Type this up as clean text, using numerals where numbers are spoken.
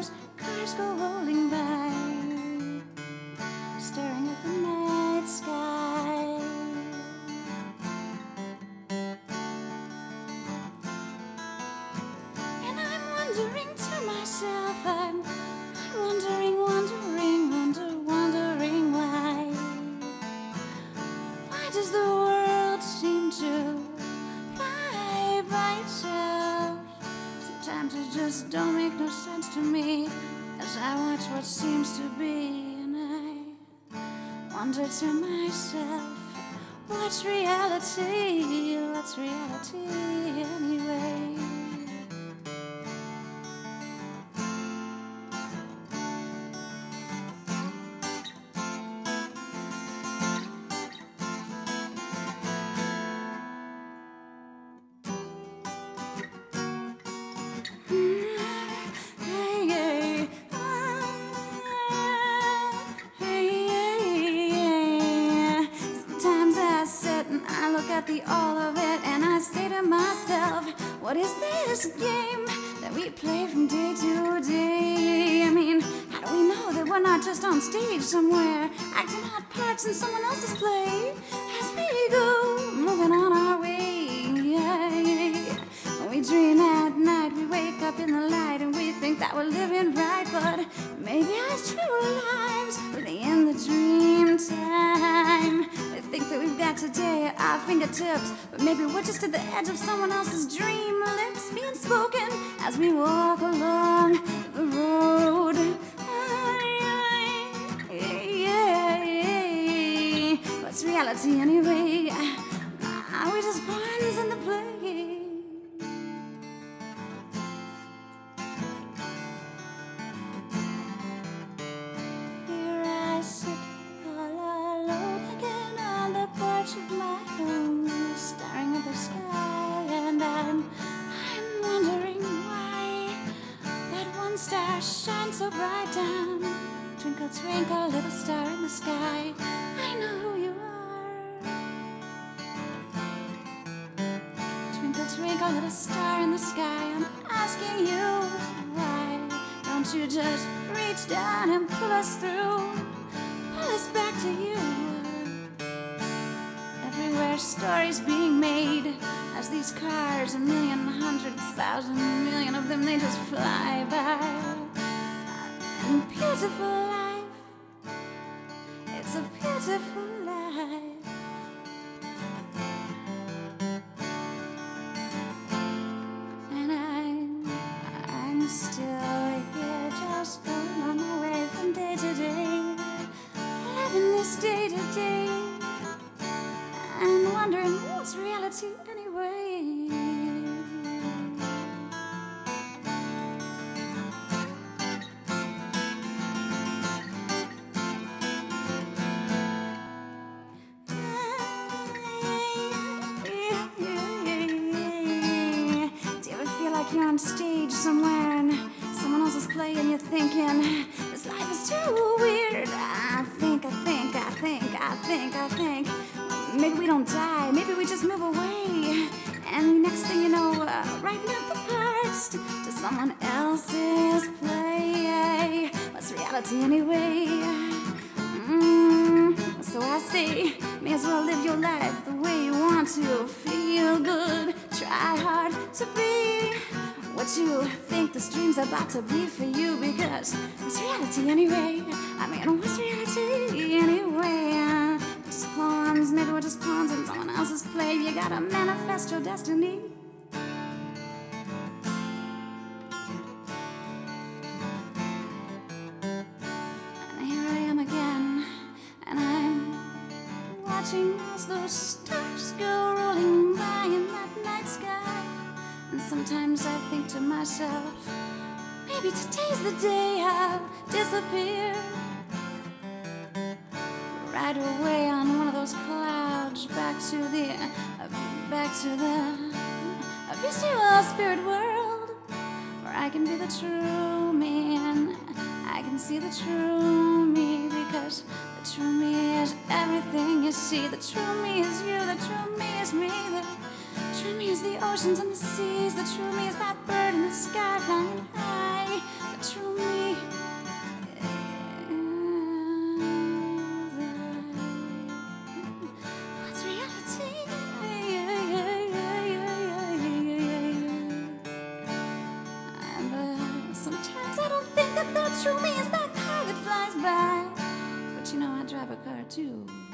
those cars go rolling by, staring at the night sky. And I'm wondering to myself, I'm wondering why. Why does the world seem to fly by itself? Sometimes it just don't make no sense to me as I watch what seems to be, and I wonder to myself, what's reality? What's reality anyway? Sometimes I sit and I look at the all of it, and I say to myself, what is this game that we play from day to day? I mean, how do we know that we're not just on stage somewhere, acting out parts in someone else's play as we go, moving on our way? We dream at night, we wake up in the light, and we think that we're living right, but maybe our true lives really in the dream time. We think that we've got today at our fingertips, but maybe we're just at the edge of someone else's dream lips being spoken as we walk along the road. What's reality anyway? Are we just pawns in the play? Of my home, staring at the sky, and I'm wondering why that one star shines so bright down. Twinkle, twinkle, little star in the sky, I know who you are. Twinkle, twinkle, little star in the sky, I'm asking you why don't you just reach down and pull us through, pull us back to you? Everywhere stories being made as these cars, 1,100,000,000,000 of them, they just fly by. And beautiful life, it's a beautiful life. And I'm still here, just going on my way from day to day, living this day to day, and wondering what's reality anyway. Do you ever feel like you're on stage somewhere and someone else is playing and you're thinking, this life is too weird? I think maybe we don't die, maybe we just move away, and next thing you know, writing out the parts to someone else's play. What's reality anyway? So I say, may as well live your life the way you want to. Feel good, try hard to be what you think this dream's about to be for you, because what's reality anyway? I mean, what's reality anyway? Just pawns, maybe we're just pawns in someone else's play. You gotta manifest your destiny. And here I am again, and I'm watching as those stars go rolling by in that night sky. And sometimes I think to myself, maybe today's the day I'll disappear, right away on one of those clouds, back to the visual spirit world, where I can be the true me, and I can see the true me, because the true me is everything you see. The true me is you, the true me is me, the true me is the oceans and the seas, the true me is that bird in the sky flying high, the true me The thought through me is that car that flies by. But you know I drive a car too.